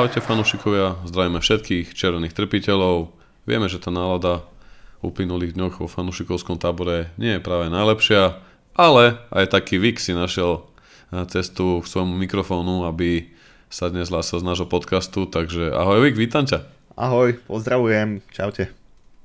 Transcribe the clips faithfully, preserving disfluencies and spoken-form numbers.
Ahojte fanúšikovia, zdravíme všetkých červených trpiteľov. Vieme, že tá nálada v uplynulých dňoch vo fanúšikovskom tábore nie je práve najlepšia, ale aj taký Vik si našiel cestu k svojmu mikrofónu, aby sa dnes hlásil z nášho podcastu, takže ahoj Vik, vítam ťa. Ahoj, pozdravujem, čaute.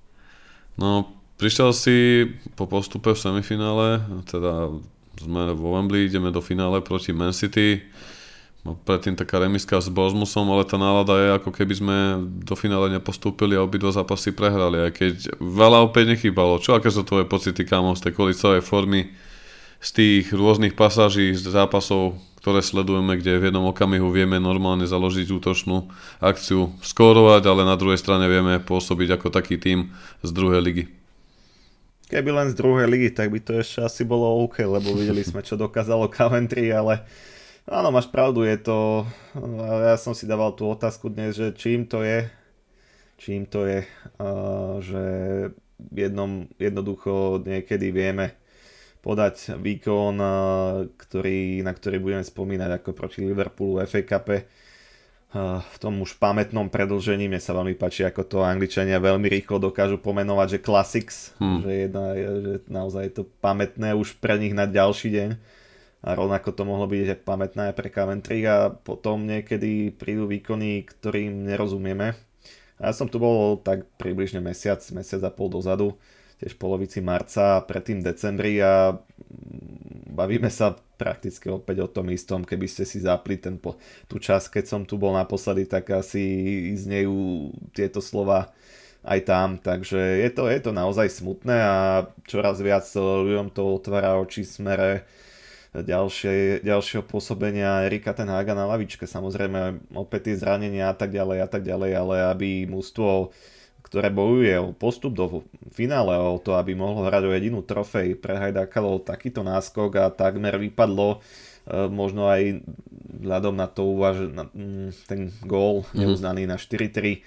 No, prišiel si po postupe v semifinále, teda sme vo Wembley, ideme do finále proti Man City. Predtým taká remiska s Bournemouthem, ale tá nálada je, ako keby sme do finále nepostúpili a obidva zápasy prehrali, aj keď veľa opäť nechýbalo. Čo, aké sú tvoje pocity, kámo, z tej kolicovej formy, z tých rôznych pasáží, z zápasov, ktoré sledujeme, kde v jednom okamihu vieme normálne založiť útočnú akciu, skórovať, ale na druhej strane vieme pôsobiť ako taký tím z druhej ligy. Keby len z druhej ligy, tak by to ešte asi bolo OK, lebo videli sme, čo dokázalo Coventry, ale áno, máš pravdu, je to, ja som si dával tú otázku dnes, že čím to je, čím to je, uh, že jednom, jednoducho niekedy vieme podať výkon, uh, ktorý, na ktorý budeme spomínať ako proti Liverpoolu v ef á Cupe, uh, v tom už pamätnom predĺžení. Mne sa veľmi páči, ako to Angličania veľmi rýchlo dokážu pomenovať, že classics, hmm. že, jedna, že naozaj je to pamätné už pre nich na ďalší deň. A rovnako to mohlo byť aj pamätné pre Coventry a potom niekedy prídu výkony, ktorým nerozumieme. A ja som tu bol tak približne mesiac, mesiac a pol dozadu, tiež v polovici marca a predtým decembri a bavíme sa prakticky opäť o tom istom. Keby ste si zapli ten, tú časť, keď som tu bol naposledy, tak asi znejú tieto slova aj tam, takže je to, je to naozaj smutné a čoraz viac ľuďom to otvára oči v smere Ďalšie, ďalšieho pôsobenia Erika ten Haga na lavičke, samozrejme opäť tie zranenia a tak ďalej a tak ďalej, ale aby mužstvo, ktoré bojuje o postup do finále, o to, aby mohlo hrať o jedinú trofej, prehajdákalo takýto náskok a takmer vypadlo, možno aj vzhľadom na to uvaž- na ten gól neuznaný na štyri tri,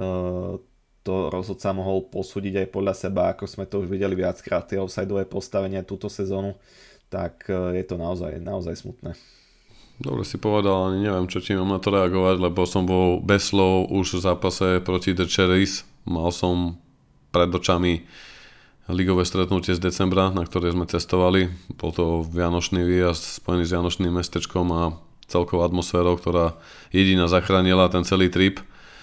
to rozhodca mohol posúdiť aj podľa seba, ako sme to už videli viackrát, tie offsideové postavenia túto sezónu, tak je to naozaj, naozaj smutné. Dobre si povedal, ani neviem, čo ti mám na to reagovať, lebo som bol bez slov už v zápase proti The Cherries. Mal som pred očami ligové stretnutie z decembra, na ktoré sme cestovali. Bol to vianočný výjazd spojený s vianočným mestečkom a celkovou atmosférou, ktorá jediná zachránila ten celý trip.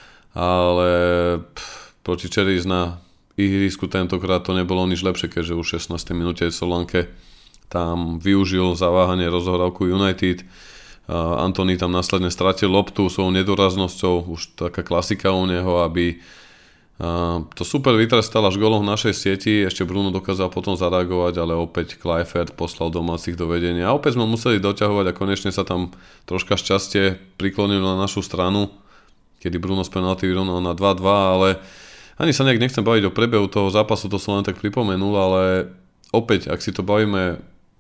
Ale pff, proti Cherries na ihrisku tentokrát to nebolo nič lepšie, keďže už v šestnástej minúte Solanke tam využil zaváhanie rozohrávku United. Uh, Antony tam následne stratil loptu svojou nedoraznosťou, už taká klasika u neho, aby uh, to super vytrestal až golom v našej sieti. Ešte Bruno dokázal potom zareagovať, ale opäť Kluivert poslal domácich do vedenia. A opäť sme museli doťahovať a konečne sa tam troška šťastie priklonilo na našu stranu, kedy Bruno z penalty vyrovnal na dva dva, ale ani sa nejak nechcem baviť o priebehu toho zápasu, to som len tak pripomenul, ale opäť, ak si to bavíme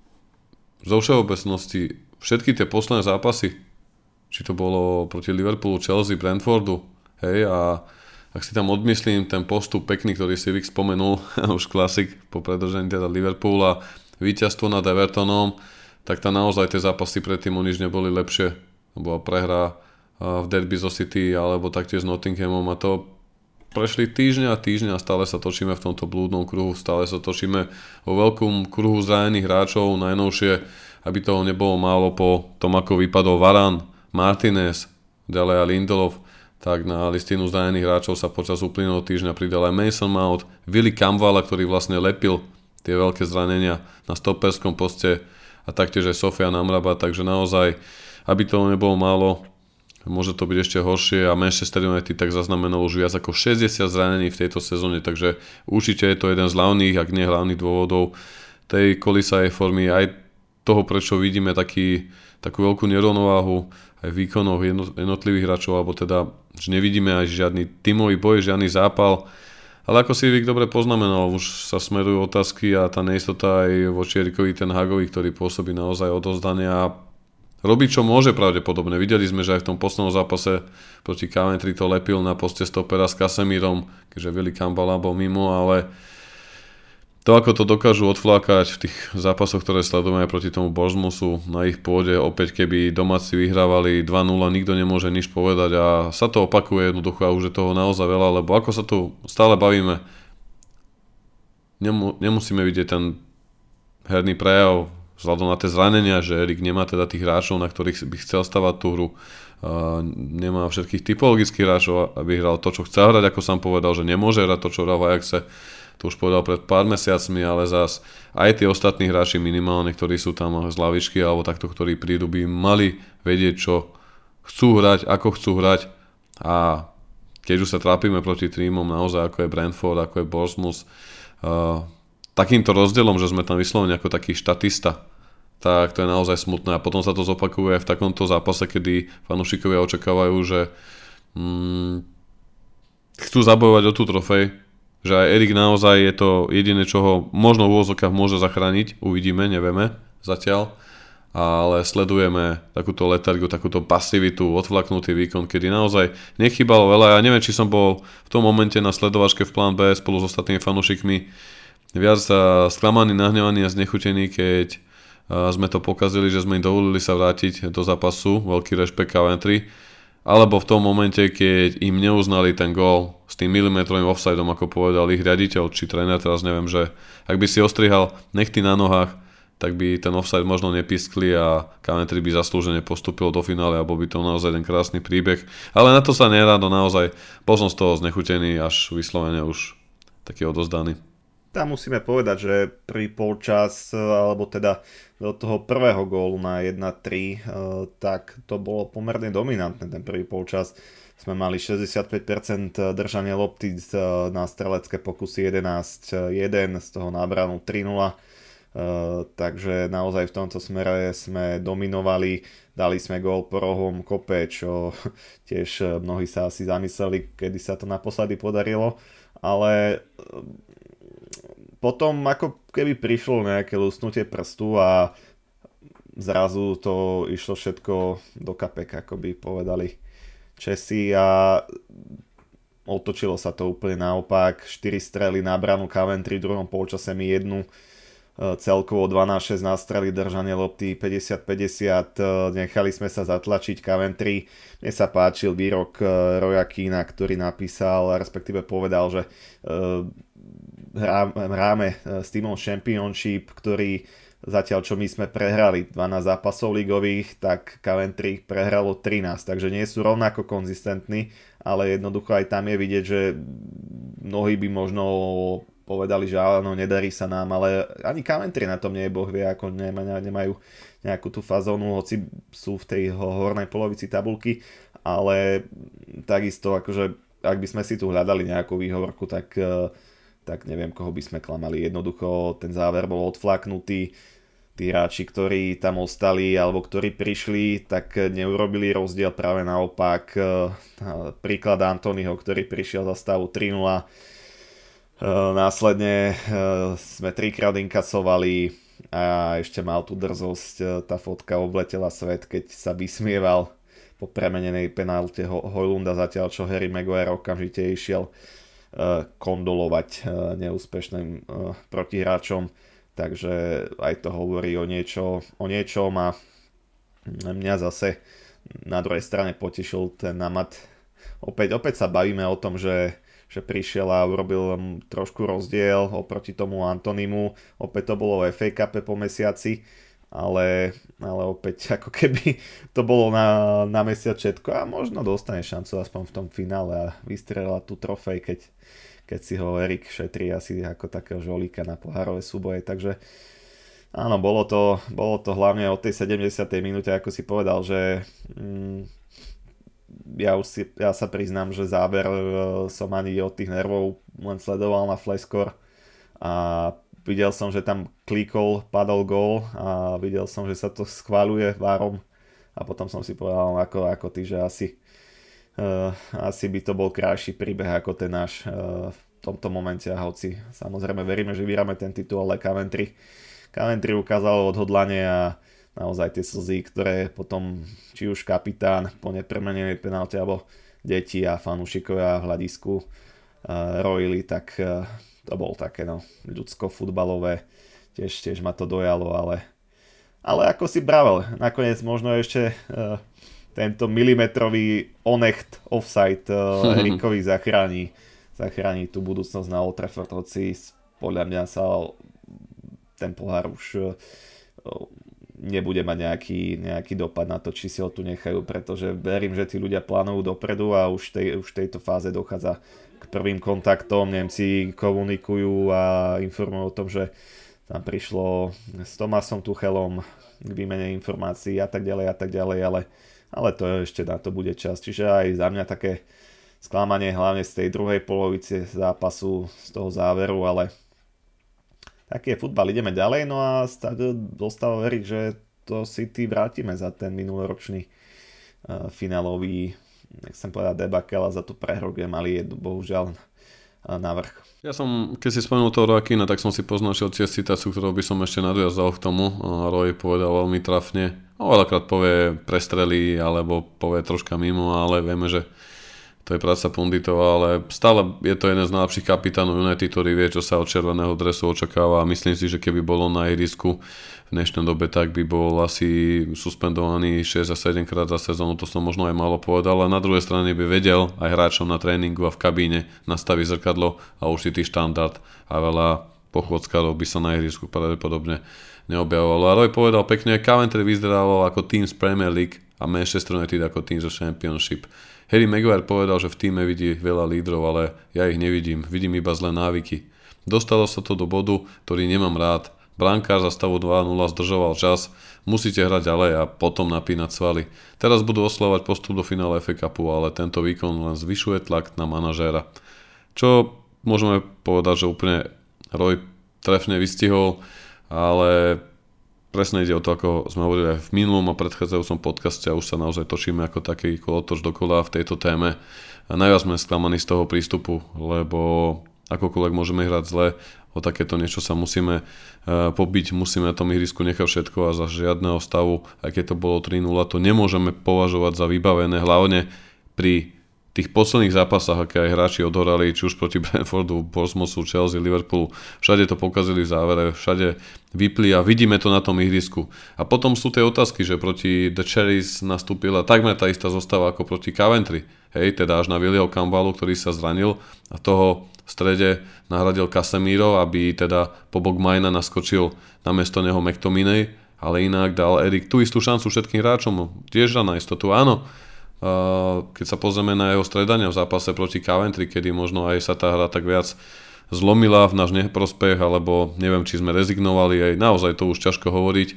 zo všeobecnosti, všetky tie posledné zápasy, či to bolo proti Liverpoolu, Chelsea, Brentfordu, hej, a ak si tam odmyslím ten postup pekný, ktorý si Vik spomenul, už klasik po predĺžení teda Liverpoola, víťazstvo nad Evertonom, tak tam naozaj tie zápasy predtým o nič neboli lepšie. Bola prehra v derby zo City, alebo taktiež s Nottinghamom a to prešli týždňa a týždňa a stále sa točíme v tomto blúdnom kruhu, stále sa točíme vo veľkom kruhu zranených hráčov, najnovšie, aby toho nebolo málo po tom, ako vypadol Varane, Martinez, ďalej a Lindelof, tak na listinu zranených hráčov sa počas uplynulého týždňa pridal aj Mason Mount, Willy Campbell, ktorý vlastne lepil tie veľké zranenia na stoperskom poste a taktiež aj Sofian Amrabat, takže naozaj, aby toho nebolo málo, môže to byť ešte horšie a Manchester United tak zaznamenal už viac ako šesťdesiat zranení v tejto sezóne, takže určite je to jeden z hlavných, ak nie hlavných dôvodov tej kolísavej formy, aj toho, prečo vidíme taký, takú veľkú nerovnováhu aj v výkonoch jednotlivých hráčov, alebo teda, že nevidíme aj žiadny tímový boj, žiadny zápal, ale ako si Vik dobre poznamenal, už sa smerujú otázky a tá neistota aj voči Erikovi ten Hagovi, ktorý pôsobí naozaj odozdane a robí, čo môže pravdepodobne. Videli sme, že aj v tom poslednom zápase proti Coventry to lepil na poste stopera s Casemírom, keďže Willy Campbell bol mimo, ale to, ako to dokážu odflákať v tých zápasoch, ktoré sledujeme proti tomu Bournemouthu na ich pôde, opäť keby domáci vyhrávali dva nula, nikto nemôže nič povedať a sa to opakuje jednoducho a už je toho naozaj veľa, lebo ako sa tu stále bavíme, nemu, nemusíme vidieť ten herný prejav vzhľadom na tie zranenia, že Erik nemá teda tých hráčov, na ktorých by chcel stavať tú hru. Uh, nemá všetkých typologických hráčov, aby hral to, čo chce hrať, ako som povedal, že nemôže hrať to, čo hral v Ajaxe. To už povedal pred pár mesiacmi, ale zás aj tí ostatní hráči minimálne, ktorí sú tam z lavičky alebo takto, ktorí prídu, by mali vedieť, čo chcú hrať, ako chcú hrať a keď už sa trápime proti tímom naozaj ako je Brentford, ako je Bournemouth, uh, takýmto rozdielom, že sme tam vyslovene ako taký štatista, tak to je naozaj smutné a potom sa to zopakuje v takomto zápase, kedy fanúšikovia očakávajú, že mm, chcú zabojovať o tú trofej, že aj Erik naozaj je to jediné, čo ho možno v úvozovkách môže zachrániť, uvidíme, nevieme zatiaľ, ale sledujeme takúto letargiu, takúto pasivitu, odflaknutý výkon, kedy naozaj nechýbalo veľa. Ja neviem, či som bol v tom momente na sledovačke v plán B spolu s ostatnými fanúšikmi viac sklamaný, nahnevaný a znechutený, keď sme to pokazili, že sme im dovolili sa vrátiť do zápasu, veľký rešpekt Coventry, alebo v tom momente, keď im neuznali ten gól s tým milimetrovým offsideom, ako povedal ich riaditeľ, či tréner, teraz neviem, že ak by si ostrihal nechty na nohách, tak by ten offside možno nepiskli a Coventry by zaslúžene postúpil do finále a bol by to naozaj ten krásny príbeh. Ale na to sa nerado, naozaj bol som z toho znechutený, až vyslovene už taký odozdaný. Tam musíme povedať, že prvý polčas, alebo teda do toho prvého gólu na jedna tri, tak to bolo pomerne dominantné. Ten prvý polčas sme mali šesťdesiatpäť percent držania lopty na strelecké pokusy jedenásť jeden, z toho na bránu tri nula. Takže naozaj v tomto smere sme dominovali, dali sme gól po rohom kope, čo tiež mnohí sa asi zamysleli, kedy sa to naposledy podarilo, ale potom ako keby prišlo nejaké lusnutie prstu a zrazu to išlo všetko do kapek, ako by povedali Česi, a otočilo sa to úplne naopak. štyri strely na branu Coventry, v druhom polčase mi jednu, celkovo dvanásť šesť na strely, držanie lopty päťdesiat päťdesiat, nechali sme sa zatlačiť Coventry. Mne sa páčil výrok Roya Keana, ktorý napísal, respektíve povedal, že hráme s týmom Championship, ktorý zatiaľ čo my sme prehrali dvanásť zápasov ligových, tak Coventry prehralo trinásť, takže nie sú rovnako konzistentní, ale jednoducho aj tam je vidieť, že mnohí by možno povedali, že áno, nedarí sa nám, ale ani Coventry na tom nie je boh vie, ako nemajú nejakú tú fazónu, hoci sú v tej hornej polovici tabulky, ale takisto akože ak by sme si tu hľadali nejakú výhovorku, tak tak neviem, koho by sme klamali. Jednoducho ten záver bol odflaknutý. Tí hráči, ktorí tam ostali alebo ktorí prišli, tak neurobili rozdiel, práve naopak. Príklad Antonyho, ktorý prišiel za stavu tri nula. Následne sme trikrát inkasovali a ešte mal tú drzosť. Tá fotka obletela svet, keď sa vysmieval po premenenej penálte Hojlunda, zatiaľ čo Harry Maguire okamžite išiel kondolovať neúspešným protihráčom, takže aj to hovorí o, niečo, o niečom a mňa zase na druhej strane potešil ten Amat. Opäť, opäť sa bavíme o tom, že, že prišiel a urobil trošku rozdiel oproti tomu Antonimu, opäť to bolo v ef á Cupe po mesiaci, ale, ale opäť ako keby to bolo na, na mesiac všetko a možno dostane šancu aspoň v tom finále a vystrelila tú trofej, keď keď si ho Erik šetrí asi ako takého žolíka na pohárové súboje, takže áno, bolo to, bolo to hlavne od tej sedemdesiatej minúte, ako si povedal, že mm, ja, už si, ja sa priznám, že záver som ani od tých nervov len sledoval na Flashscore a videl som, že tam klikol, padol gól a videl som, že sa to schváľuje várom a potom som si povedal ako, ako ty, že asi Uh, asi by to bol krajší príbeh ako ten náš uh, v tomto momente, a hoci samozrejme veríme, že vyhráme ten titul, ale Coventry, Coventry ukázalo odhodlanie a naozaj tie slzy, ktoré potom či už kapitán po nepremenenej penálte alebo deti a fanúšikovia v hľadisku uh, rojili, tak uh, to bol také no, ľudsko-futbalové, tiež, tiež ma to dojalo, ale, ale ako si bravel, nakoniec možno ešte uh, tento milimetrový onecht offside uh, Erikovi zachráni, zachráni tú budúcnosť na Old Trafford, hoci podľa mňa sa ten pohár už uh, nebude mať nejaký, nejaký dopad na to, či si ho tu nechajú, pretože verím, že tí ľudia plánujú dopredu a už, tej, už v tejto fáze dochádza k prvým kontaktom, Nemci komunikujú a informujú o tom, že tam prišlo s Tomasom Tuchelom k výmene informácií a tak ďalej a tak ďalej, ale, ale to ešte na to bude čas. Čiže aj za mňa také sklamanie hlavne z tej druhej polovice zápasu, z toho záveru, ale taký je futbal, ideme ďalej, no a dostáva veriť, že to City vrátime za ten minuloročný uh, finálový, nechcem povedať debakel, a za tú prehru, kde mali bohužiaľ navrch. Ja som, keď si spomenul toho Roya Keanea, tak som si poznačil tiež citáciu, ktorú by som ešte nadviazal k tomu. Roy povedal veľmi trafne, no veľakrát povie prestrely alebo povie troška mimo, ale vieme, že to je práca punditov, ale stále je to jeden z najlepších kapitánov United, ktorý vie, čo sa od červeného dresu očakáva a myslím si, že keby bolo na ihrisku v dnešnej dobe, tak by bol asi suspendovaný šesť a sedem krát za sezónu, to som možno aj málo povedal, ale na druhej strane by vedel aj hráčom na tréningu a v kabíne nastaviť zrkadlo a určitý štandard a veľa pochôdzkarov by sa na ihrisku pravdepodobne neobjavovalo. A Roy povedal pekne, Coventry vyzeralo ako tým z Premier League a Manchester United ako tým zo Championship. Harry Maguire povedal, že v týme vidí veľa lídrov, ale ja ich nevidím, vidím iba zlé návyky. Dostalo sa to do bodu, ktorý nemám rád. Brankár za stavu dva nula zdržoval čas, musíte hrať ďalej a potom napínať svaly. Teraz budú oslavovať postup do finále ef á Cupu, ale tento výkon len zvyšuje tlak na manažéra. Čo môžeme povedať, že úplne Roy trefne vystihol, ale presne ide o to, ako sme hovorili aj v minulom a predchádzajúcom podcaste a už sa naozaj točíme ako taký kolotoč dokola v tejto téme. A najviac sme sklamaní z toho prístupu, lebo akokoľvek môžeme hrať zle, o takéto niečo sa musíme uh, pobiť, musíme na tom ihrisku nechať všetko a za žiadneho stavu, aj keď to bolo tri nula, to nemôžeme považovať za vybavené, hlavne pri tých posledných zápasách, aké aj hráči odhorali, či už proti Brentfordu, Bournemouthu, Chelsea, Liverpoolu, všade to pokazili v závere, všade vypli a vidíme to na tom ihrisku. A potom sú tie otázky, že proti The Cherries nastúpila takmer tá istá zostava ako proti Coventry. Hej, teda až na Williho Campbellu, ktorý sa zranil a toho v strede nahradil Casemiro, aby teda po bok Majna naskočil namiesto neho McTominay, ale inak dal Erik tú istú šancu všetkým hráčom, tiež na istotu, áno. Keď sa pozrieme na jeho stredania v zápase proti Coventry, kedy možno aj sa tá hra tak viac zlomila v náš neprospech, alebo neviem, či sme rezignovali, aj naozaj to už ťažko hovoriť,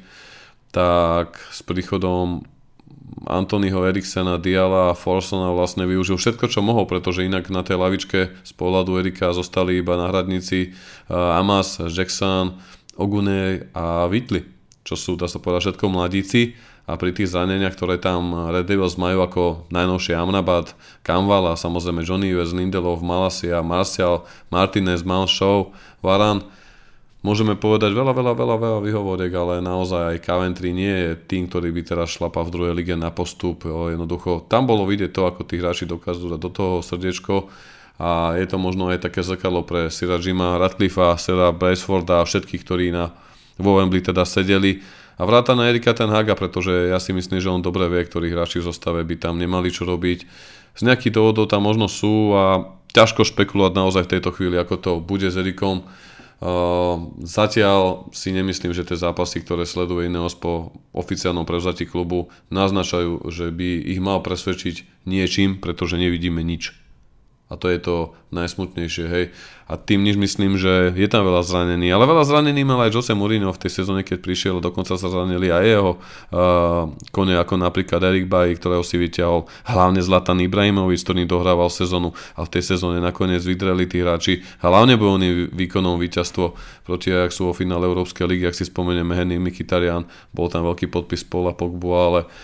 tak s príchodom Antonyho, Eriksena, Diala a Forsona vlastne využil všetko, čo mohol, pretože inak na tej lavičke z pohľadu Erika zostali iba náhradníci Amas, Jackson, Oguné a Whitley, čo sú, dá sa povedať, všetko mladíci. A pri tých zraneniach, ktoré tam Red Devils majú ako najnovšie Amrabat, Kamval a samozrejme Johnny West, Lindelof, Malasia, Martial, Martinez, Mount, Shaw, Varane, môžeme povedať veľa, veľa, veľa, veľa výhovoriek, ale naozaj aj Coventry nie je tým, ktorý by teraz šlapal v druhej lige na postup. Jednoducho, tam bolo vidieť to, ako tí hráči dokážu dať do toho srdiečko a je to možno aj také zrkadlo pre Sira Jima Ratcliffea, Sira Braceforda a všetkých, ktorí na vo Wembley teda sedeli. A vrátane Erika ten Haga, pretože ja si myslím, že on dobre vie, ktorí hráči v zostave by tam nemali čo robiť. Z nejakých dôvodov tam možno sú a ťažko špekulovať naozaj v tejto chvíli, ako to bude s Erikom. Uh, zatiaľ si nemyslím, že tie zápasy, ktoré sleduje Ineos po oficiálnom prevzatí klubu, naznačajú, že by ich mal presvedčiť niečím, pretože nevidíme nič. A to je to najsmutnejšie, hej. A tým nič myslím, že je tam veľa zranení. Ale veľa zranení mal aj Jose Mourinho v tej sezóne, keď prišiel. Dokonca sa zranili aj jeho uh, kone, ako napríklad Eric Bailly, ktorého si vyťahol. Hlavne Zlatan Ibrahimovic, ktorý dohrával sezónu. A v tej sezóne nakoniec vydreli tí hráči. Hlavne bojovným výkonom víťazstvo proti Ajaxu vo finále Európskej ligy. Ak si spomenieme, Henning Mkhitaryan, bol tam veľký podpis Paula Pogbu, ale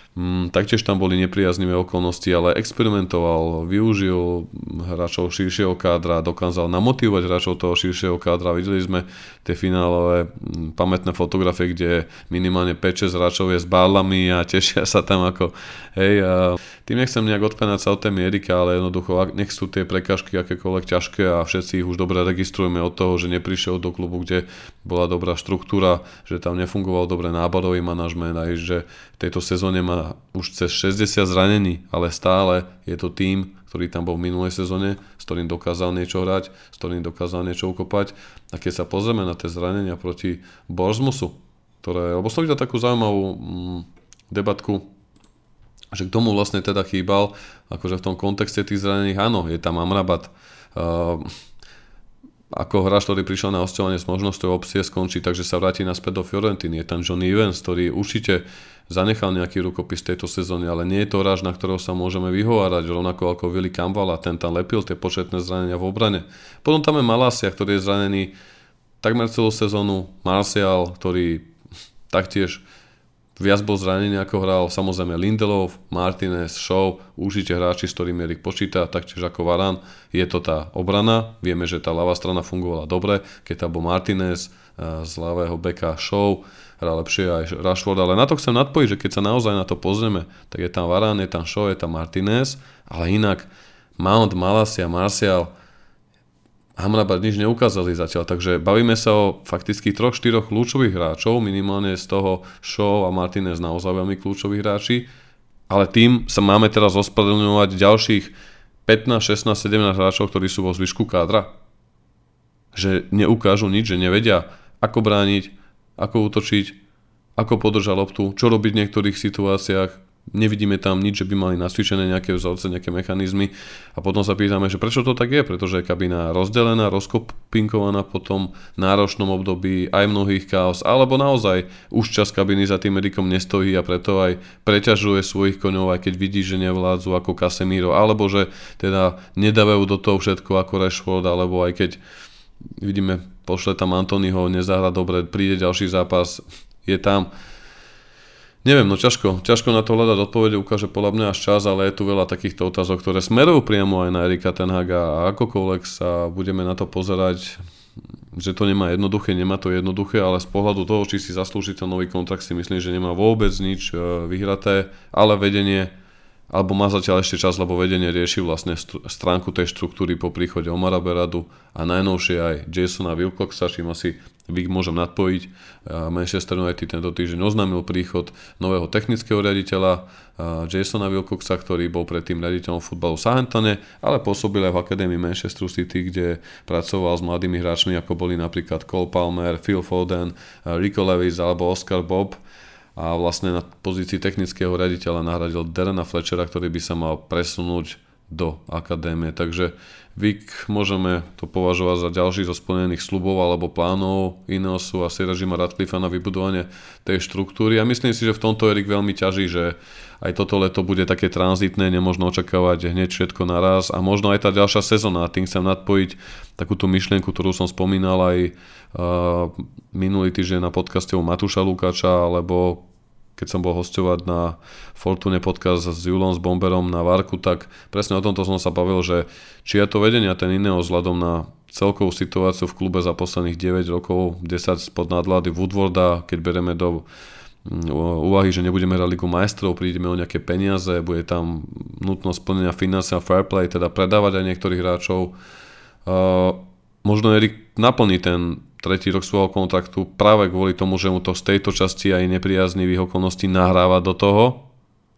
Mm, taktiež tam boli nepriaznivé okolnosti, ale experimentoval, využil hráčov širšieho kádra, dokázal namotivovať hráčov toho širšieho kádra. Videli sme tie finálové mm, pamätné fotografie, kde minimálne päť šesť hráčov je s bálami a tešia sa tam ako hej. A tým nechcem nejak odpenať sa od témy Erika, ale jednoducho nech sú tie prekážky akékoľvek ťažké a všetci ich už dobre registrujeme od toho, že neprišiel do klubu, kde bola dobrá štruktúra, že tam nefungoval dobre náborový manažment a že v tejto sezóne má už cez šesťdesiat zranení, ale stále je to tým, ktorý tam bol v minulej sezóne, s ktorým dokázal niečo hrať, s ktorým dokázal niečo ukopať. A keď sa pozrieme na tie zranenia proti Bournemouthu, ktoré, lebo som videl takú zaujímavú mm, debatku, že k tomu vlastne teda chýbal, akože v tom kontexte tých zranených, áno, je tam Amrabat, uh, ako hráč, ktorý prišiel na hosťovanie s možnosťou opcie skončí, takže sa vráti naspäť do Fiorentiny. Je tam John Evans, ktorý určite zanechal nejaký rukopis tejto sezóny, ale nie je to hráč, na ktorého sa môžeme vyhovárať, rovnako ako Willy Campbell a ten tam lepil tie početné zranenia v obrane. Potom tam je Malacia, ktorý je zranený takmer celú sezónu, Martial, ktorý taktiež viac bol zranený ako hral, samozrejme Lindelof, Martinez, Shaw, určite hráči, s ktorými Erik počíta, taktiež ako Varane. Je to tá obrana, vieme, že tá ľavá strana fungovala dobre, keď tam bol Martinez, z ľavého beka Shaw, hral lepšie aj Rashford, ale na to chcem nadpojiť, že keď sa naozaj na to pozrieme, tak je tam Varane, je tam Shaw, je tam Martinez, ale inak Mount, Malacia, Martial, Amrabat nič neukázali zatiaľ, takže bavíme sa o fakticky troch, štyroch kľúčových hráčov, minimálne z toho Shaw a Martinez naozaj veľmi kľúčoví hráči, ale tým sa máme teraz ospravedlňovať ďalších pätnásť, šestnásť, sedemnásť hráčov, ktorí sú vo zvyšku kádra. Že neukážu nič, že nevedia, ako brániť, ako útočiť, ako podržať loptu, čo robiť v niektorých situáciách. Nevidíme tam nič, že by mali nasvičené nejaké vzorce, nejaké mechanizmy a potom sa pýtame, že prečo to tak je, pretože je kabina rozdelená, rozkopinkovaná po tom náročnom období aj mnohých chaos, alebo naozaj už čas kabiny za tým Erikom nestojí a preto aj preťažuje svojich koňov, aj keď vidí, že nevládzu ako Casemiro, alebo že teda nedávajú do toho všetko ako Rashford, alebo aj keď vidíme, pošle tam Antonyho, nezahra dobre, príde ďalší zápas, je tam. Neviem, no ťažko, ťažko na to hľadať odpovede, ukáže podľa mňa až čas, ale je tu veľa takýchto otázok, ktoré smerujú priamo aj na Erika ten Haga a akokoľvek sa budeme na to pozerať, že to nemá jednoduché, nemá to jednoduché, ale z pohľadu toho, či si zaslúži ten nový kontrakt, si myslím, že nemá vôbec nič vyhraté, ale vedenie, alebo má zatiaľ ešte čas, lebo vedenie rieši vlastne stránku tej štruktúry po príchode Omara Berradu a najnovšie aj Jasona Wilcoxa, čím asi Vik môžem nadpojiť. Manchester United tento týždeň oznámil príchod nového technického riaditeľa Jasona Wilcoxa, ktorý bol predtým riaditeľom futbalu v Southamptone, ale pôsobil aj v akadémii Manchester City, kde pracoval s mladými hráčmi, ako boli napríklad Cole Palmer, Phil Foden, Rico Lewis alebo Oscar Bob. A vlastne na pozícii technického riaditeľa nahradil Darrena Fletchera, ktorý by sa mal presunúť do akadémie. Takže Vik môžeme to považovať za ďalší zo splnených sľubov alebo plánov Ineosu a Sira Jima Ratcliffea na vybudovanie tej štruktúry. A myslím si, že v tomto Erik veľmi ťaží, že aj toto leto bude také tranzitné, nemožno očakávať hneď všetko naraz a možno aj tá ďalšia sezóna. A tým chcem nadpojiť takúto myšlienku, ktorú som spomínal aj uh, minulý týždeň na podcaste u Matúša Lukáča, alebo keď som bol hosťovať na Fortune podcast s Julom s Bomberom na Varku, tak presne o tomto som sa bavil, že či je to vedenie ten Ineos vzhľadom na celkovú situáciu v klube za posledných deväť rokov, desať spod nadvlády Woodwarda, keď bereme do úvahy, že nebudeme hrať Ligu majstrov, prídeme o nejaké peniaze, bude tam nutnosť plnenia financie a fair play, teda predávať aj niektorých hráčov. Uh, možno Erik naplní ten tretí rok svojho kontraktu práve kvôli tomu, že mu to z tejto časti aj nepriaznivých okolností nahráva do toho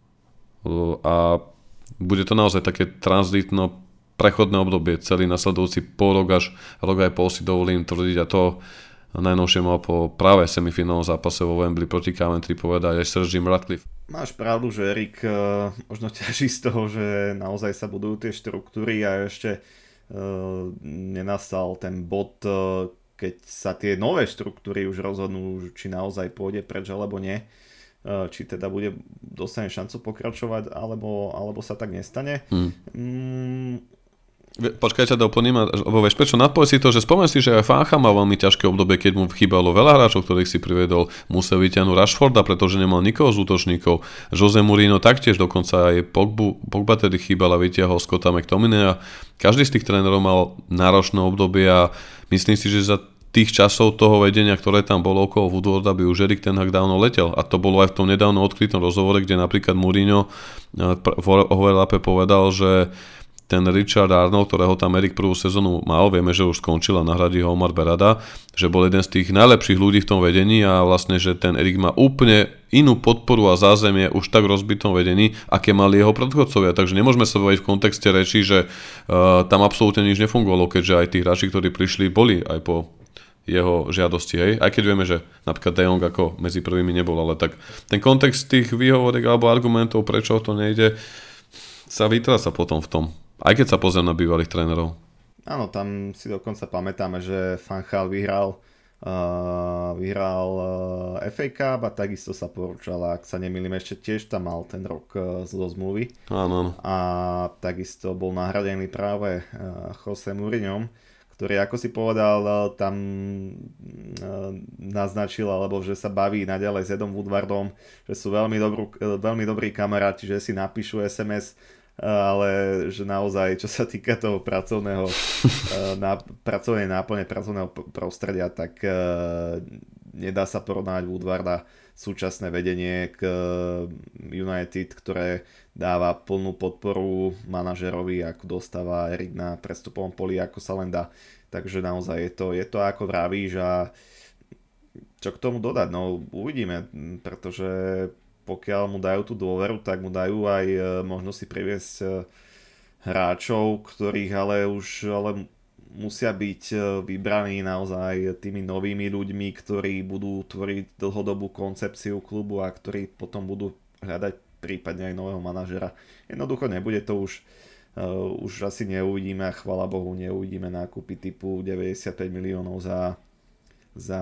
a bude to naozaj také tranzitno prechodné obdobie, celý nasledujúci pol rok až rok aj pol si dovolím tvrdiť a to najnovšie mal po práve semifinálnom zápase vo Wembley proti Coventry povedať aj Sir Jim Ratcliffe. Máš pravdu, že Erik uh, možno ťaží z toho, že naozaj sa budujú tie štruktúry a ešte uh, nenastal ten bod, uh, keď sa tie nové štruktúry už rozhodnú, či naozaj pôjde preč alebo nie, či teda bude, dostane šancu pokračovať, alebo, alebo sa tak nestane. Hmm. Mm, Počkajte, doplním, lebo vieš prečo, nadpoveď si to, že spomen si, že aj Fancha mal veľmi ťažké obdobie, keď mu chýbalo veľa hráčov, ktorých si privedol, musel vyťahnuť Rashforda, pretože nemal nikoho z útočníkov, Jose Mourinho taktiež, dokonca aj Pogbu, Pogba tedy chýbal a vyťahol Scotta McTominaya. Každý z tých trénerov mal náročné obdobie a myslím si, že za tých časov toho vedenia, ktoré tam bolo okolo Woodwarda, by už Erik ten Hag dávno letel. A to bolo aj v tom nedávno odkrytom rozhovore, kde napríklad Mourinho v overlape povedal, že ten Richard Arnold, ktorého tam Erik prvú sezónu mal, vieme, že už skončil a nahradí ho Omar Berrada, že bol jeden z tých najlepších ľudí v tom vedení a vlastne, že ten Erik má úplne inú podporu a zázemie už tak rozbitom vedení, aké mali jeho predchodcovia. Takže nemôžeme sa baviť v kontexte reči, že uh, tam absolútne nič nefungovalo, keďže aj tí hráči, ktorí prišli, boli aj po jeho žiadosti, hej. Aj keď vieme, že napríklad De Jong ako medzi prvými nebol, ale tak ten kontext tých výhovorek alebo argumentov, prečo to nejde, sa vytráca potom v tom. Aj keď sa pozriem na bývalých trénerov. Áno, tam si dokonca pamätáme, že Van Gaal vyhral, uh, vyhral uh, ef á Cup a takisto sa porúčal, ak sa nemýlim, ešte tiež tam mal ten rok uh, zo zmluvy. Áno, áno. A takisto bol nahradený práve uh, Jose Mourinhom, ktorý, ako si povedal, uh, tam uh, naznačil, alebo že sa baví naďalej s Edom Woodwardom, že sú veľmi, dobrú, uh, veľmi dobrí kamaráti, že si napíšu es em es, ale že naozaj, čo sa týka toho pracovného na, pracovnej náplne, pracovného prostredia, tak uh, nedá sa porovnať Woodwarda súčasné vedenie k United, ktoré dáva plnú podporu manažerovi, ako dostáva Erik na prestupovom poli, ako sa len dá. Takže naozaj je to, je to ako vravíš a čo k tomu dodať? No uvidíme, pretože pokiaľ mu dajú tú dôveru, tak mu dajú aj možno si priviesť hráčov, ktorých ale už ale musia byť vybraní naozaj tými novými ľuďmi, ktorí budú tvoriť dlhodobú koncepciu klubu a ktorí potom budú hľadať prípadne aj nového manažera. Jednoducho nebude to už, uh, už asi neuvidíme a chvala Bohu neuvidíme nákupy typu deväťdesiatpäť miliónov za, za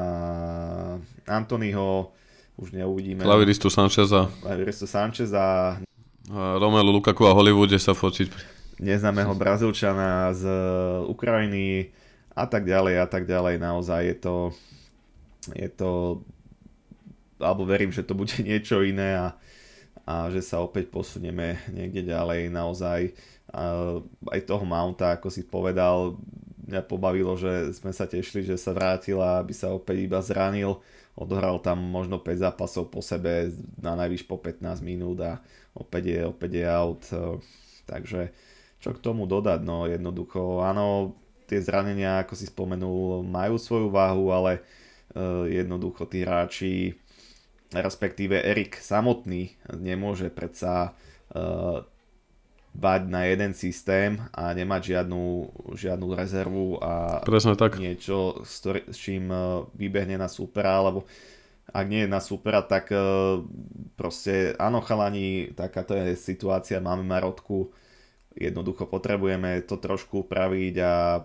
Antonyho, už neuvidíme. Laviristu Sancheza. Laviristu Sancheza. Romelu Lukaku a Hollywoode sa fotiť. Neznámeho Brazílčana z Ukrajiny a tak ďalej a tak ďalej. Naozaj je to, je to alebo verím, že to bude niečo iné a, a že sa opäť posunieme niekde ďalej. Naozaj a aj toho Mounta, ako si povedal, mňa pobavilo, že sme sa tešili, že sa vrátil a aby sa opäť iba zranil. Odohral tam možno päť zápasov po sebe, na najvyš po pätnásť minút a opäť je, opäť je out. Takže čo k tomu dodať? No jednoducho, áno, tie zranenia, ako si spomenul, majú svoju váhu, ale uh, jednoducho tí hráči, respektíve Erik samotný nemôže predsa uh, bať na jeden systém a nemať žiadnu, žiadnu rezervu a tak. niečo, s, ktorý, s čím vybehne na supera, alebo ak nie je na supera, tak proste áno chalani, takáto je situácia, máme Marotku, jednoducho potrebujeme to trošku upraviť a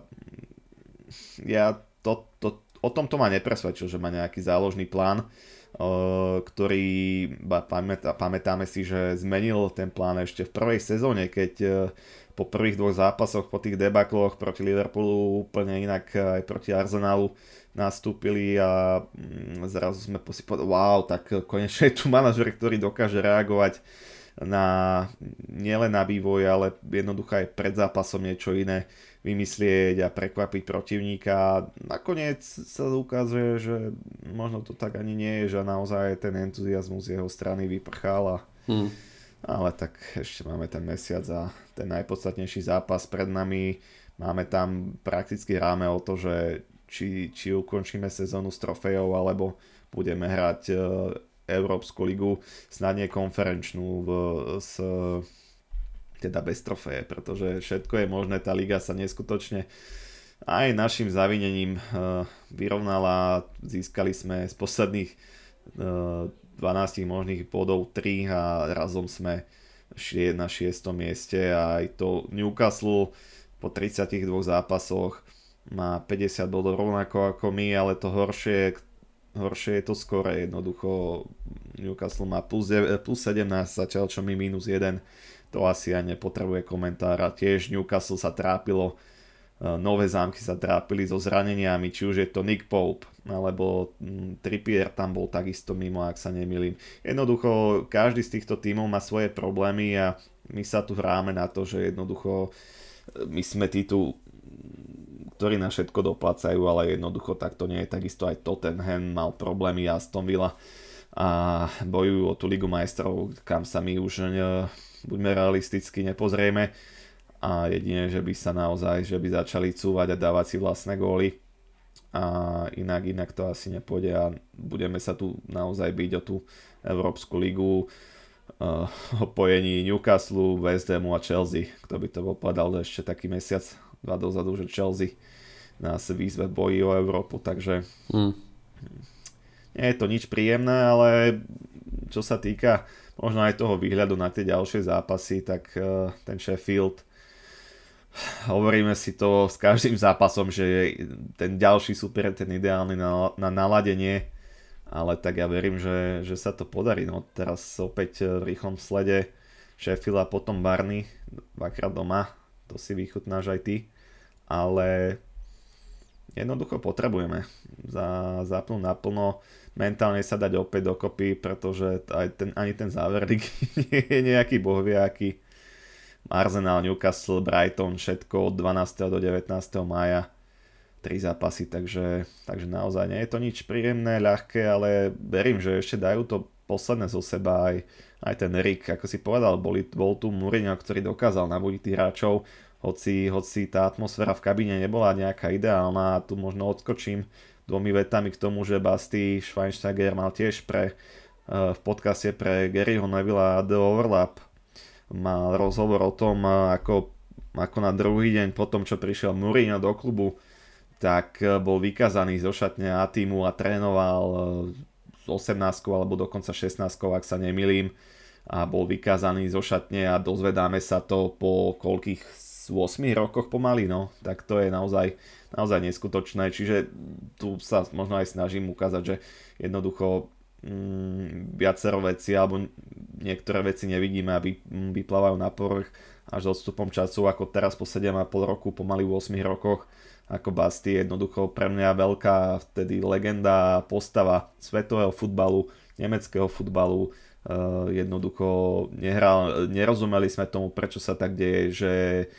ja to, to, o tom to ma nepresvedčil, že má nejaký záložný plán, ktorý, pamätá, pamätáme si, že zmenil ten plán ešte v prvej sezóne, keď po prvých dvoch zápasoch, po tých debakloch proti Liverpoolu úplne inak aj proti Arsenalu nastúpili a zrazu sme si povedali, wow, tak konečne je tu manažer, ktorý dokáže reagovať na, nielen na vývoj, ale jednoducho aj pred zápasom niečo iné vymyslieť a prekvapiť protivníka. Nakoniec sa ukazuje, že možno to tak ani nie je, že naozaj ten entuziazmus z jeho strany vyprchal. A... Hmm. Ale tak ešte máme ten mesiac a ten najpodstatnejší zápas pred nami. Máme tam prakticky hráme o to, že či, či ukončíme sezónu s trofejou, alebo budeme hrať Európsku ligu, snad nie konferenčnú v, s teda bez trofeje, pretože všetko je možné, tá liga sa neskutočne aj našim zavinením vyrovnala, získali sme z posledných dvanásť možných bodov tri a razom sme na šiestom mieste a aj to Newcastle po tridsiatich dvoch zápasoch má päťdesiat bodov rovnako ako my, ale to horšie, horšie je to skore, jednoducho Newcastle má plus, plus sedemnásť, zatiaľ čo my minus jeden. to asi aj nepotrebuje komentára. Tiež Newcastle sa trápilo, Nové Zámky sa trápili so zraneniami, či už je to Nick Pope, alebo Trippier tam bol takisto mimo, ak sa nemýlim. Jednoducho, každý z týchto tímov má svoje problémy a my sa tu hráme na to, že jednoducho my sme tí tu, ktorí na všetko doplácajú, ale jednoducho tak to nie je. Takisto aj Tottenham mal problémy, Aston Villa a bojujú o tú Ligu majstrov, kam sa my už ne, buďme realisticky nepozrieme. A jedine, že by sa naozaj, že by začali cúvať a dávať si vlastné góly a inak, inak to asi nepôjde a budeme sa tu naozaj byť o tú Európsku ligu, uh, o pojení Newcastle, West Hamu a Chelsea. Kto by to bol povedal ešte taký mesiac, dva dozadu, že Chelsea nás výzve bojí o Európu, takže mm. nie je to nič príjemné, ale čo sa týka možno aj toho výhľadu na tie ďalšie zápasy, tak uh, ten Sheffield, hovoríme si to s každým zápasom, že ten ďalší super je ten ideálny na, na naladenie, ale tak ja verím, že, že sa to podarí. No teraz opäť v rýchlom slede Sheffield a potom Barney, dvakrát doma, to si vychutnáš aj ty, ale jednoducho potrebujeme za, zapnúť naplno, mentálne sa dať opäť dokopy, pretože aj ten, ani ten záver ligy nie je nejaký bohviaký. Arsenal, Newcastle, Brighton, všetko od dvanásteho do devätnásteho mája, tri zápasy, takže, takže naozaj nie je to nič príjemné, ľahké, ale verím, že ešte dajú to posledné zo seba aj, aj ten Rick, ako si povedal, boli, bol tu Mourinho, ktorý dokázal nabudiť tých hráčov, hoci, hoci tá atmosféra v kabíne nebola nejaká ideálna a tu možno odskočím dvomi vetami k tomu, že Basti Schweinsteiger mal tiež pre, v podcaste pre Garyho Nevilla The Overlap mal rozhovor o tom, ako, ako na druhý deň po tom, čo prišiel Mourinho do klubu, tak bol vykazaný zo šatne A tímu a trénoval s osemnástkou alebo dokonca šestnástkou, ak sa nemýlim, a bol vykazaný zo šatne a dozvedáme sa to po koľkých ôsmich rokoch pomaly, no, tak to je naozaj, naozaj neskutočné, čiže tu sa možno aj snažím ukázať, že jednoducho viacero veci alebo niektoré veci nevidíme a vyplávajú na povrch až s odstupom času, ako teraz po sedem a pol roku, pomaly ôsmich rokoch, ako Basti, jednoducho pre mňa veľká vtedy legenda, postava svetového futbalu, nemeckého futbalu, jednoducho nehral, nerozumeli sme tomu, prečo sa tak deje, že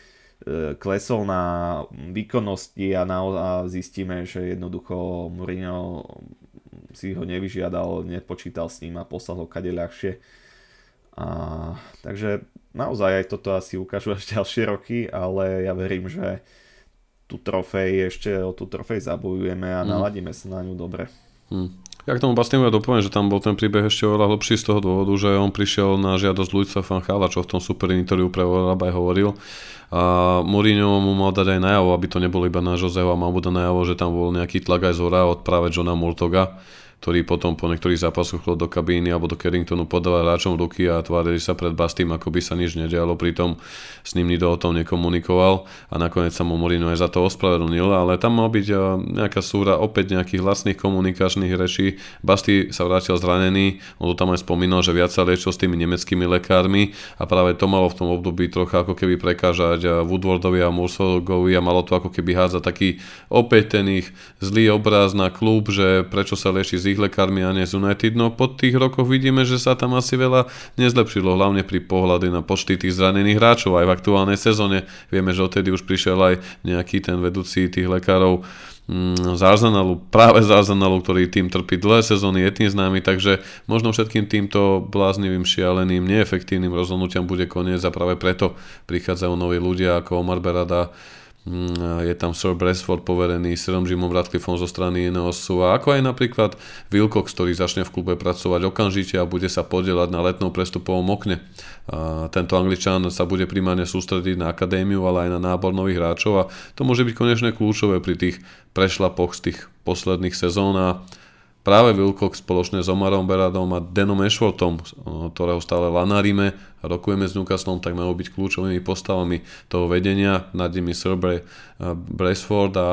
klesol na výkonnosti a, na, a zistíme, že jednoducho Mourinho si ho nevyžiadal, nepočítal s ním a poslal ho kade ľahšie. A, takže naozaj aj toto asi ukážu až ďalšie roky, ale ja verím, že tú trofej, ešte o tú trofej zabojujeme a mm. naladíme sa na ňu dobre. Mm. Ja k tomu Bastimu ja dopoviem, že tam bol ten príbeh ešte oveľa hlbší z toho dôvodu, že on prišiel na žiadosť Luisa van Gaala, čo v tom super interviu pre Overlap aj hovoril. A Mourinho mu mal dať aj najavo, aby to nebolo iba na Joseho, a mal mu dať najavo, že tam bol nejaký tlak aj z hora od práve Johna Murtoga, ktorý potom po niektorých zápasoch chodil do kabíny alebo do Carringtonu, podával hráčom ruky a tvárili sa pred Bastym, ako by sa nič nedialo, pritom s ním nikto o tom nekomunikoval a nakoniec sa mu Mourinho aj za to ospravedlnil, ale tam mal byť nejaká súra opäť nejakých vlastných komunikačných rečí. Basty sa vrátil zranený, on to tam aj spomínal, že viac sa liečil s tými nemeckými lekármi a práve to malo v tom období trocha ako keby prekážať Woodwardovi a Mursogovi a malo to ako keby hádzať taký opäť ten ich zlý obraz na klub, že prečo sa lieči s ich lekármi a nie z United. No po tých rokoch vidíme, že sa tam asi veľa nezlepšilo, hlavne pri pohľade na počty tých zranených hráčov aj v aktuálnej sezóne. Vieme, že odtedy už prišiel aj nejaký ten vedúci tých lekárov z Arsenalu, práve z Arsenalu, ktorý tým trpí dlhé sezóny, je tým známy, takže možno všetkým týmto bláznivým, šialeným, neefektívnym rozhodnutiam bude koniec a práve preto prichádzajú noví ľudia ako Omar Berrada, je tam Sir Brentford poverený Sirom Jimom Ratcliffeom zo strany Ineosu a ako aj napríklad Wilcox, ktorý začne v klube pracovať okamžite a bude sa podieľať na letnom prestupovom okne. A tento Angličan sa bude primárne sústrediť na akadémiu, ale aj na nábor nových hráčov a to môže byť konečne kľúčové pri tých prešlapoch z tých posledných sezón a práve Wilcox spoločne s Omarom Berradom a Danom Ashworthom, ktorého stále lanárime a rokujeme s Newcastlom, tak majú byť kľúčovými postavami toho vedenia, nad nimi Sir Brentford a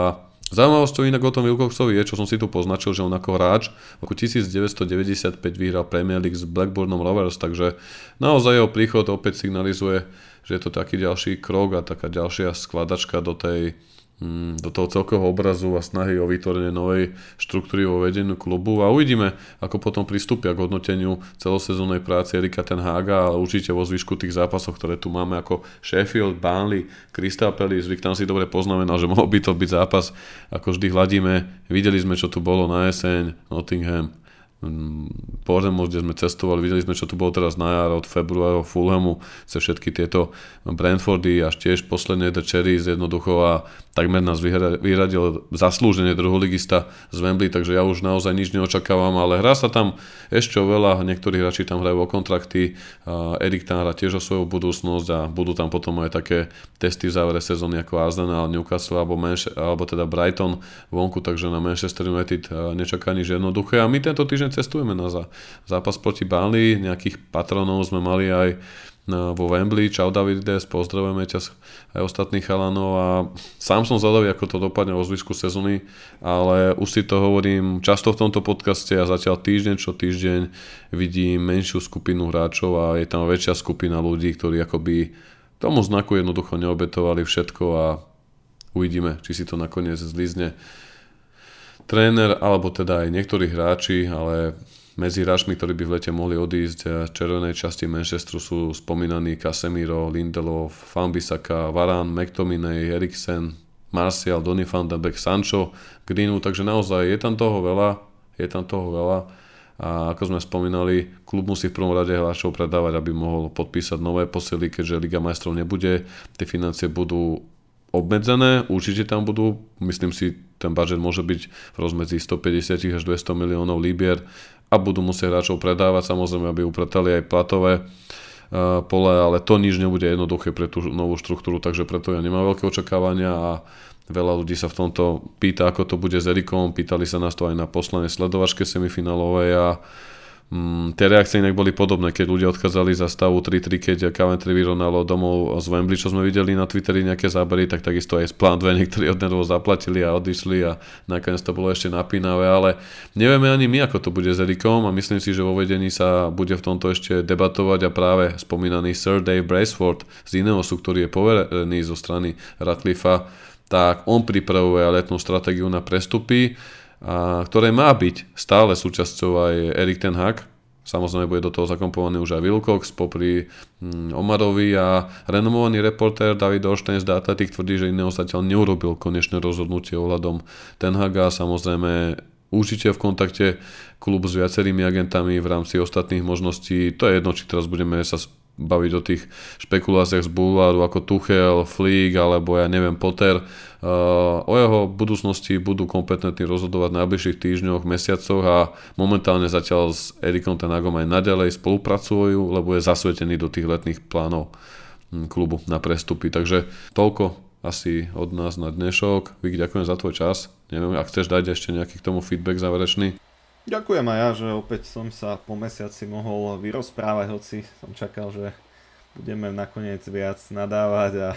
Zaujímavosťou inak o tom Wilcoxovi je, čo som si tu poznačil, že on ako hráč v roku devätnásťstodeväťdesiatpäť vyhral Premier League s Blackburnom Rovers, takže naozaj jeho príchod opäť signalizuje, že je to taký ďalší krok a taká ďalšia skladačka do tej do toho celkového obrazu a snahy o vytvorenie novej štruktúry vo vedeniu klubu a uvidíme, ako potom pristúpia k hodnoteniu celosezónnej práce Erika ten Haga, ale určite vo zvyšku tých zápasov, ktoré tu máme ako Sheffield, Burnley, Crystal Palace, Viktor si dobre poznamenal, že mohol by to byť zápas, ako vždy hladíme, videli sme, čo tu bolo na jeseň, Nottingham, Bournemouth, kde sme cestovali, videli sme, čo tu bolo teraz na jar od februára Fulhamu, cez všetky tieto Brentfordy, až tiež posledne The Cherries jednoducho a takmer nás vyradil zaslúžene druholigista z Wembley, takže ja už naozaj nič neočakávam, ale hrá sa tam ešte veľa, niektorí hráči tam hrajú o kontrakty, Erik tam hrá tiež o svoju budúcnosť a budú tam potom aj také testy v závere sezóny ako Arsenal, Newcastle alebo, Manche- alebo teda Brighton vonku, takže na Manchester United nečaká nič jednoduché a my tento týždeň cestujeme na zápas proti Burnley, nejakých patronov sme mali aj vo Wembley. Čau Davides, pozdravujeme ťa aj ostatných chalanov a sám som zvedavý, ako to dopadne vo zvyšku sezóny, ale už si to hovorím často v tomto podcaste a zatiaľ týždeň čo týždeň vidím menšiu skupinu hráčov a je tam väčšia skupina ľudí, ktorí akoby tomu znaku jednoducho neobetovali všetko a uvidíme, či si to nakoniec zlizne tréner alebo teda aj niektorí hráči, ale medzi hráčmi, ktorí by v lete mohli odísť z červenej časti Manchesteru sú spomínaní Casemiro, Lindelof, Wan-Bissaka, Varane, McTominay, Eriksen, Martial, Donny van de Beek, Sancho, Greenwood, takže naozaj je tam toho veľa, je tam toho veľa a ako sme spomínali, klub musí v prvom rade hráčov predávať, aby mohol podpísať nové posily, keďže Liga majstrov nebude, tie financie budú obmedzené, určite tam budú, myslím si, ten budget môže byť v rozmedzi stopäťdesiat až dvesto miliónov libier a budú musieť hráčov predávať, samozrejme, aby upratali aj platové uh, pole, ale to nič nebude jednoduché pre tú novú štruktúru, takže preto ja nemám veľké očakávania a veľa ľudí sa v tomto pýta, ako to bude s Erikom, pýtali sa nás to aj na poslednej sledovačke semifinálovej a Mm, tie reakcie inak boli podobné, keď ľudia odchádzali za stavu tri tri, keď Coventry vyrovnalo domov z Wembley, čo sme videli na Twitteri nejaké zábery, tak takisto aj z Plán dva niektorí od nervov zaplatili a odišli a nakoniec to bolo ešte napínavé, ale nevieme ani my, ako to bude s Erikom a myslím si, že vo vedení sa bude v tomto ešte debatovať a práve spomínaný Sir Dave Braceford z Ineosu, ktorý je poverený zo strany Ratcliffea, tak on pripravuje letnú stratégiu na prestupy, a ktoré má byť stále súčasťou aj Erik ten Hag. Samozrejme bude do toho zakomponovaný už aj Wilcox popri mm, Omarovi a renomovaný reportér David Orstein z The Athletic tvrdí, že Ineos zatiaľ neurobil konečné rozhodnutie ohľadom ten Haga. Samozrejme určite v kontakte klub s viacerými agentami v rámci ostatných možností. To je jedno, či teraz budeme sa baviť o tých špekuláciách z bulváru ako Tuchel, Flick alebo ja neviem Potter. Uh, o jeho budúcnosti budú kompetentní rozhodovať v najbližších týždňoch, mesiacoch a momentálne zatiaľ s Erikom ten Hagom aj naďalej spolupracujú, lebo je zasvetený do tých letných plánov klubu na prestupy. Takže toľko asi od nás na dnešok. Viki, ďakujem za tvoj čas. Neviem, ak chceš dať ešte nejaký k tomu feedback záverečný. Ďakujem aj ja, že opäť som sa po mesiaci mohol vyrozprávať, hoci som čakal, že budeme nakoniec viac nadávať a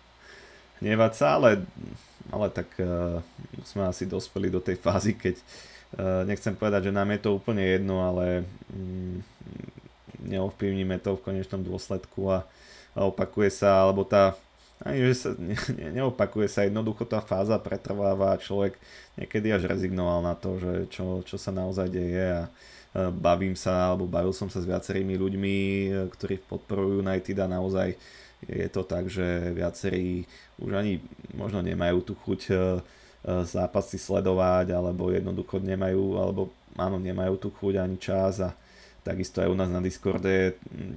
hnevať sa, ale, ale tak uh, sme asi dospeli do tej fázy, keď uh, nechcem povedať, že nám je to úplne jedno, ale um, neovplyvníme to v konečnom dôsledku a, a opakuje sa, alebo tá ani že sa ne, ne, neopakuje sa, jednoducho tá fáza pretrváva a človek niekedy až rezignoval na to, že čo, čo sa naozaj deje a bavím sa, alebo bavil som sa s viacerými ľuďmi, ktorí podporujú United a naozaj je to tak, že viacerí už ani možno nemajú tú chuť zápasy sledovať, alebo jednoducho nemajú, alebo áno, nemajú tú chuť ani čas a takisto aj u nás na Discorde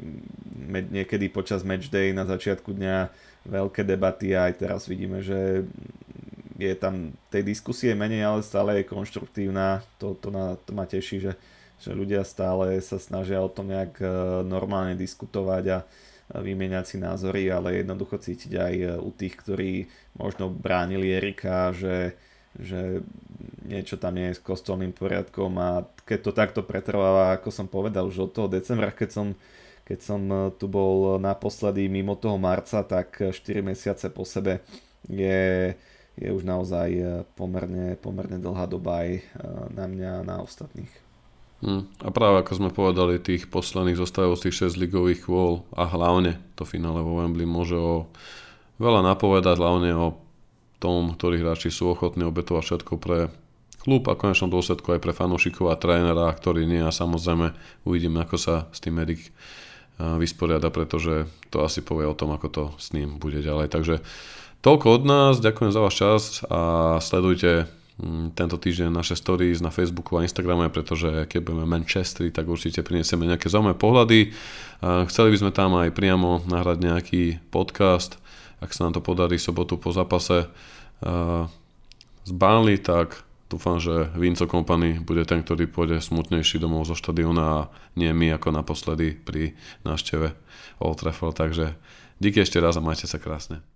niekedy počas matchday na začiatku dňa veľké debaty a aj teraz vidíme, že je tam tej diskusie menej, ale stále je konštruktívna. To, to, na, to ma teší, že, že ľudia stále sa snažia o tom nejak normálne diskutovať a vymieňať si názory, ale jednoducho cítiť aj u tých, ktorí možno bránili Erika, že, že niečo tam nie je s kostolným poriadkom a keď to takto pretrváva, ako som povedal už od toho decembra, keď som Keď som tu bol naposledy mimo toho marca, tak štyri mesiace po sebe je, je už naozaj pomerne, pomerne dlhá doba aj na mňa a na ostatných. Hmm. A práve ako sme povedali, tých posledných zostávajúcich šesť ligových kôl a hlavne to finále vo Wembley môže o veľa napovedať, hlavne o tom, ktorí hráči sú ochotní obetovať všetko pre klub a v konečnom dôsledku aj pre fanúšikov a trénera, ktorý nie, a samozrejme uvidíme, ako sa s tým Erik vysporiada, pretože to asi povie o tom, ako to s ním bude ďalej. Takže toľko od nás, ďakujem za váš čas a sledujte tento týždeň naše stories na Facebooku a Instagrame, pretože keď budeme v Manchesteri, tak určite prinesieme nejaké zaujímavé pohľady. Chceli by sme tam aj priamo nahrať nejaký podcast, ak sa nám to podarí sobotu po zápase z Burnley, tak dúfam, že Vinco Kompany bude ten, ktorý pôjde smutnejší domov zo štadióna a nie my ako naposledy pri návšteve Old Trafford. Takže díky ešte raz a majte sa krásne.